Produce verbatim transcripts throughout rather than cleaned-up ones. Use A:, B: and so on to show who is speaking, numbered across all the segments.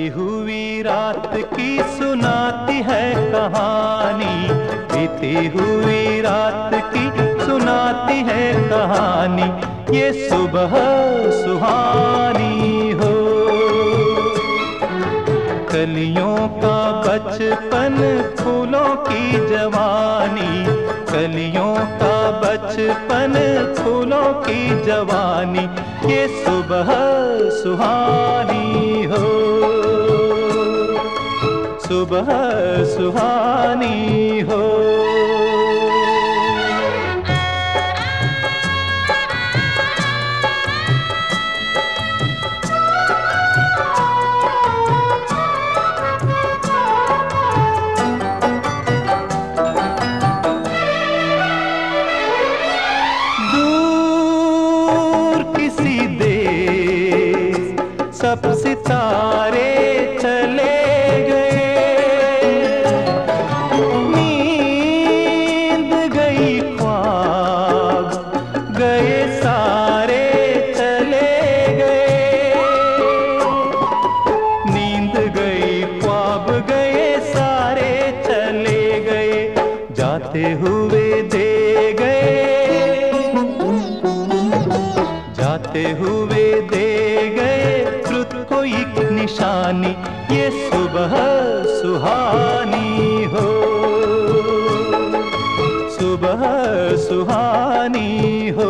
A: बीती हुई रात की सुनाती है कहानी, बीती हुई रात की सुनाती है कहानी, ये सुबह सुहानी हो। कलियों का बचपन फूलों की जवानी, कलियों का बचपन फूलों की जवानी, ये सुबह सुहानी हो, सुबह सुहानी हो। सब सितारे चले गए, नींद गई ख्वाब गए सारे चले गए, नींद गई ख्वाब गए सारे चले गए, जाते हुए दे गए, जाते हुए दे गए को एक निशानी, ये सुबह सुहानी हो, सुबह सुहानी हो।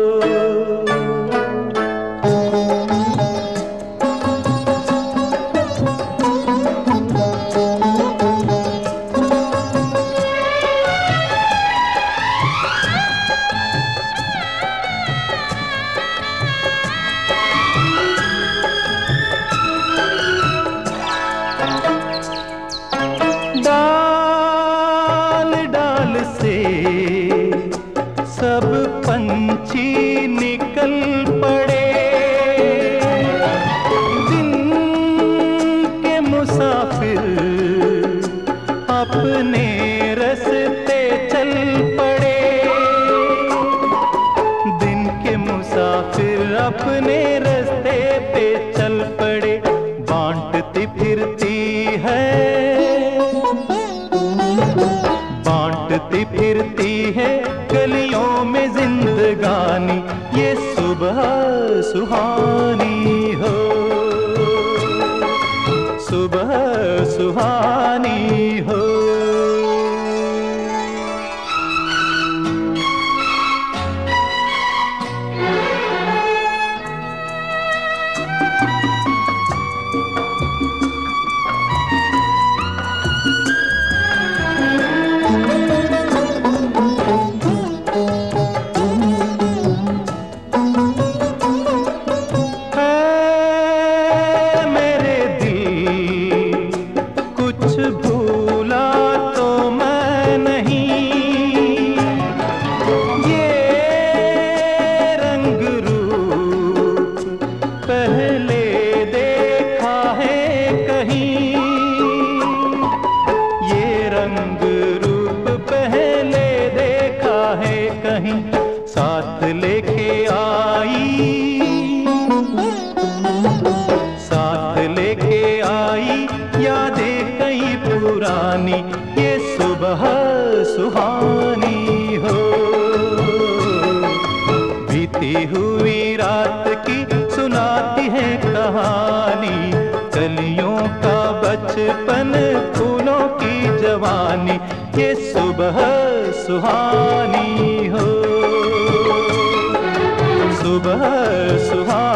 A: डाल डाल से सब पंछी निकल पड़े, दिन के मुसाफिर अपने रास्ते चल पड़े, दिन के मुसाफिर अपने रास्ते पे चल पड़े, बांटती फिरती है, बांटती फिरती है गलियों में जिंदगानी, ये सुबह सुहानी हो, सुबह सुहानी हो। भूला तो मैं नहीं, ये रंग रूप पहले देखा है कहीं, ये रंग रूप पहले देखा है कहीं, साथ लेके आई, साथ लेके आई यादें पुरानी, ये सुबह सुहानी हो। बीती हुई रात की सुनाती है कहानी, कलियों का बचपन फूलों की जवानी, ये सुबह सुहानी हो, सुबह सुहानी।